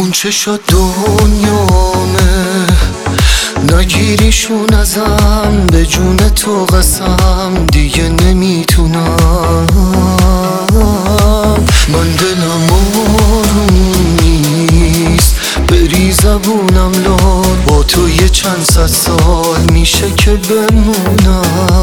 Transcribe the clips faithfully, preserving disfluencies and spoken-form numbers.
اون چشا دنیامه، نگیریشون ازم، به جون تو قسم دیگه نمیتونم. من دلم آروم نیست، بری زبونم لال، با تو یه چند صد سال میشه که بمونم.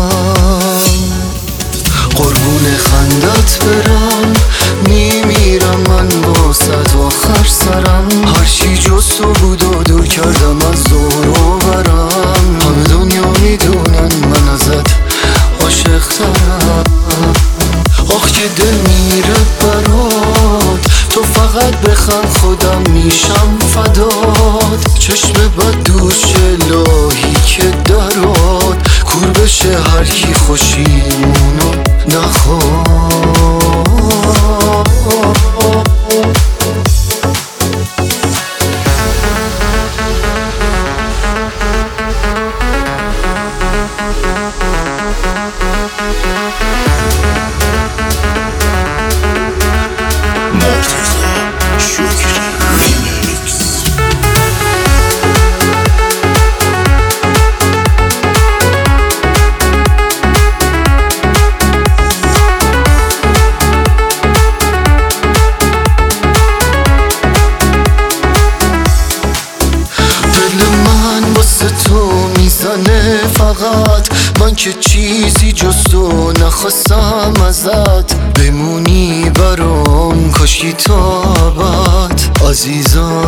قربون خندت برم، میمیرم من با صد آخر سرم. هرچی جز تو بود و دور کردم از دور و برم. همه دنیا میدونن من ازت عاشق ترم. آخ که دل میره برات، تو فقط بخند خودم میشم فدات. چشم بد دوش الهی که درات، کور بشه هر کی خوشیمونو نخواد. فقط من که چیزی جز تو نخواستم ازت، بمونی برام کاشکی تا ابد عزیزم.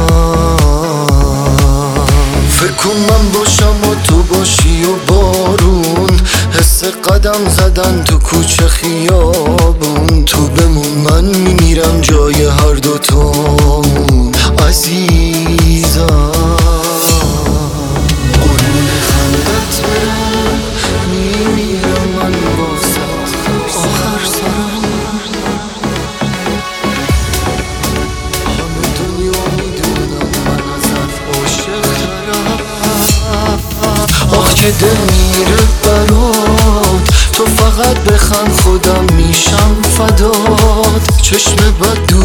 فکر کن من باشم و تو باشی و بارون، حس قدم زدن تو کوچه خیابون. تو بمون من میمیرم جای هر دوتامون عزیزم. که دل میره برات، تو فقط بخند خودم میشم فدات. چشم بد